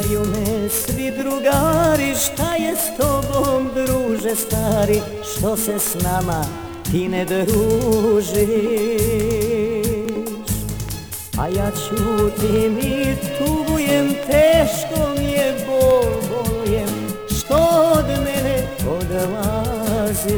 Pitaju me svi drugari, šta je s tobom, druže stari, što se s nama ti ne družiš? A ja ćutim i tugujem, teško mi je, bolujem, što od mene odlaziš.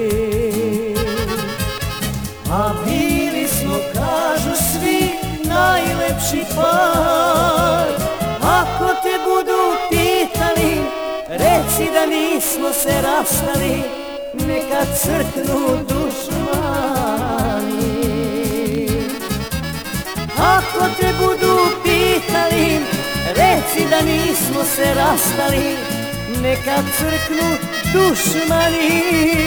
A bili smo, kažu svi, najlepši par. Ako te budu pitali, reci da nismo se rastali, neka crknu dušmani. Ako te budu pitali, reci da nismo se rastali, neka crknu dušmani.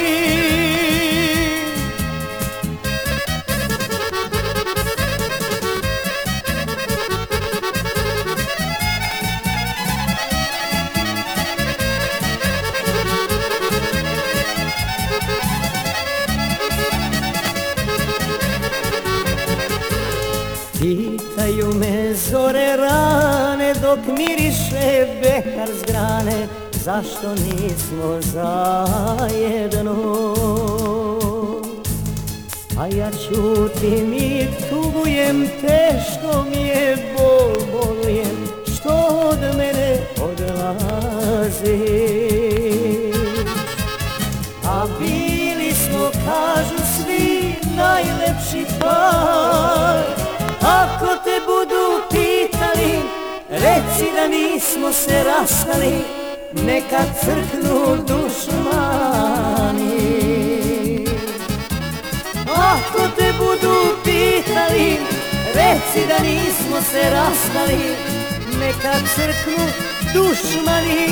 Pitaju me zore rane, dok miriše bekar s grane, zašto nismo zajedno? A ja ćutim i tugujem, teško mi je, bolujem, što od mene odlaziš. A bili smo, kažu svi, najlepši par. Ako te budu pitali, reci da nismo se rastali, neka crknu dušmani. Ako te budu pitali, reci da nismo se rastali, neka crknu dušmani.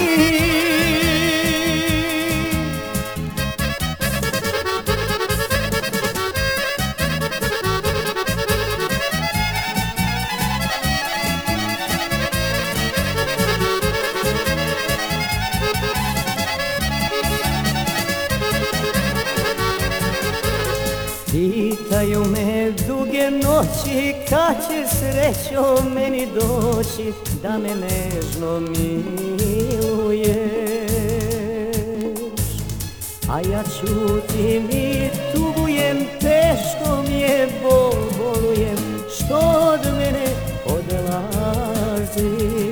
Pitaju me duge noći, kad će srećo meni doći, da me nežno miluješ. A ja ćutim i tugujem, teško mi je, bolujem, što od mene odlaziš.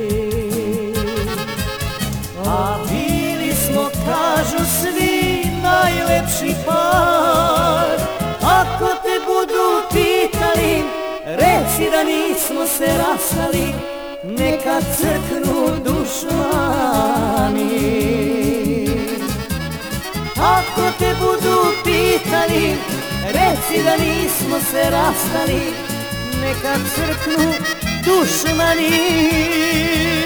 A bili smo, kažu svi, najlepši par. Ako te budu pitali, reci da nismo se rastali, neka crknu dušmani. Ako te budu pitali, reci da nismo se rastali, neka crknu dušmani.